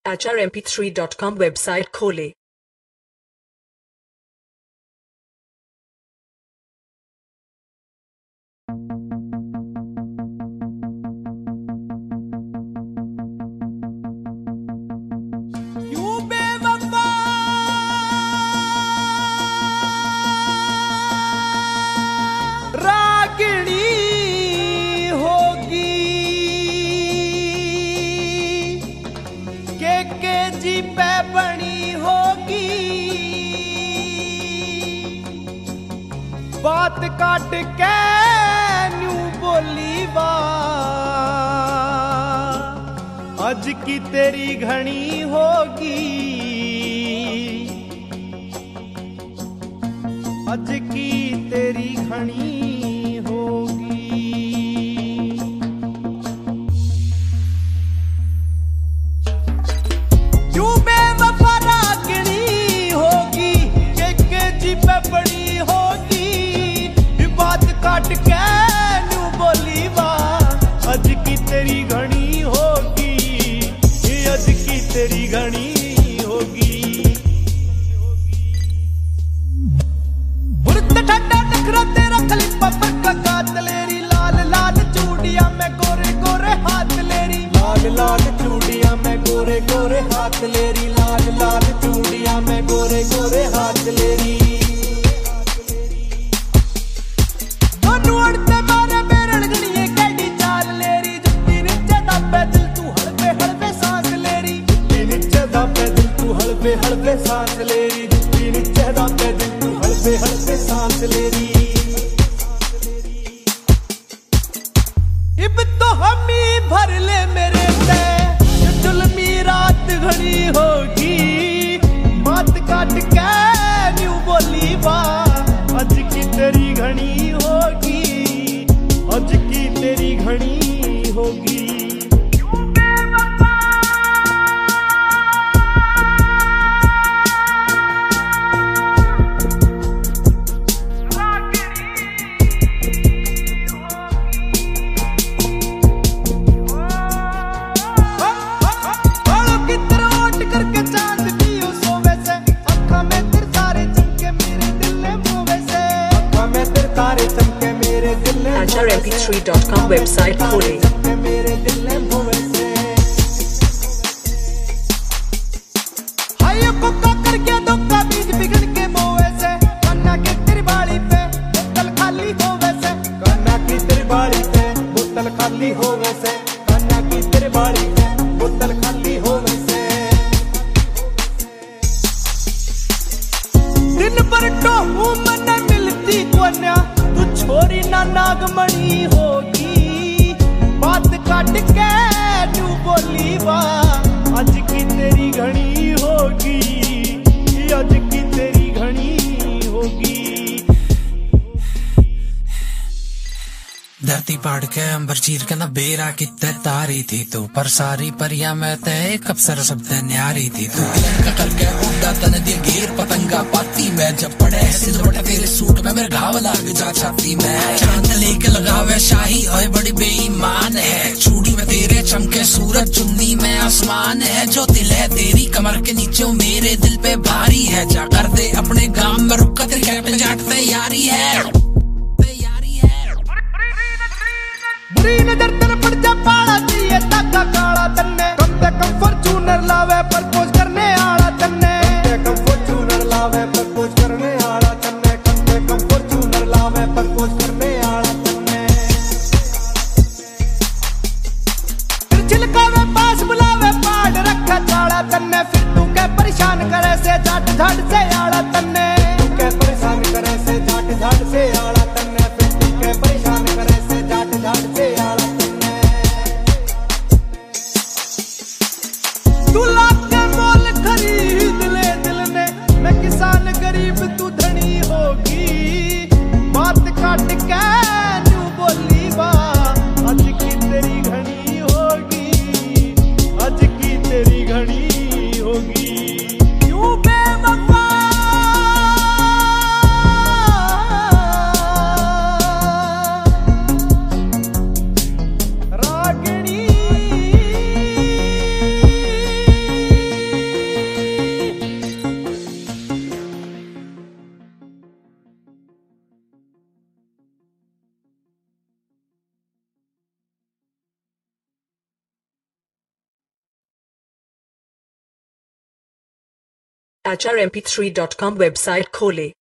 HRMP3.com website खोलें। जी पे बनी होगी बात काट के न्यू बोली बा आज की तेरी घनी होगी आज की तेरी घनी होगी बड़ी होगी बात काट के न्यू बोली बा आज की तेरी घनी होगी आज की तेरी घनी होगी बुरत ठंडा नखरा तेरा खलीफा पर का कातलेरी लाल लाल चूड़िया में गोरे गोरे हाथ लेरी लाल लाल चूड़िया में गोरे गोरे हाथ लेरी लाल लाल चूड़िया में गोरे गोरे हाथ लेरी हल्के सांस लेरी जुत्ती नीचे दापे दिल तू हल्के सांस लेरी इब तो हम ही भर ले मेरे से जुल्मी रात घड़ी होगी बात काट के न्यू बोली बा आज की तेरी घनी होगी आज की तेरी घनी होगी HRMP3.com वेबसाइट खोलें। मेरे दिल में भोवे से हाय पक्का कर गया धोखा बीज बिगड़ के बोवे से कन्ना की तेरी बाड़ी पे बोतल खाली होवे से कन्ना की तेरी बाड़ी पे बोतल खाली होवे से कन्ना की तेरी बाड़ी पे बोतल खाली होवे से दिन भर तो हूँ मन मिलती कोन्या तू छोरी ना नागमणि होगी बात काट के न्यू बोली बा आज की तेरी घनी होगी आज की तेरी घनी होगी धरती पाड़ के अंबर चीर के न बेरा कितने तारी थी तू पर सारी परिया में ते एक अफसर सब ते न्यारी थी तू का करके उड़ा तन दी घेर पतंगा पाती में जब पड़े सिलवटा तेरे सूट में मेरे घाव लाग जा छाती में चांद लेके लगावे शाही ओए बड़ी बेईमान है चूड़ी में तेरे चमके सूरज चुन्नी में आसमान है जो दिल है तेरी कमर के नीचे मेरे दिल पे भारी है जा कर दे अपने गांव में रुक तेरे पे जाट तैयारी है बुरी नजर तेरे पड़ जा पाड़ा चाहिए ताका काला तन्ने कम से कम फॉर्च्यूनर लावे प्रपोज करने आला तन्ने कम से कम फॉर्च्यूनर लावे प्रपोज करने आला तन्ने कम से कम फॉर्च्यूनर लावे प्रपोज करने आला तन्ने फिर छिलकावे पास बुलावे पाड़ रखा चाड़ा तन्ने फिर तू के परेशान करे से जाट झाट से आला तन्ने तू के परेशान करे से जाट झाट से आला तन्ने फिर तू के परेशान करे से जाट झाट से आला तन्ने तू लाख के मोल खरीद ले दिल ने मैं किसान गरीब तू धनी होगी बात काट के न्यू बोली बा आज की तेरी घनी होगी आज की तेरी घनी होगी क्यों बेवफा रागिणी acharmp3.com वेबसाइट खोले।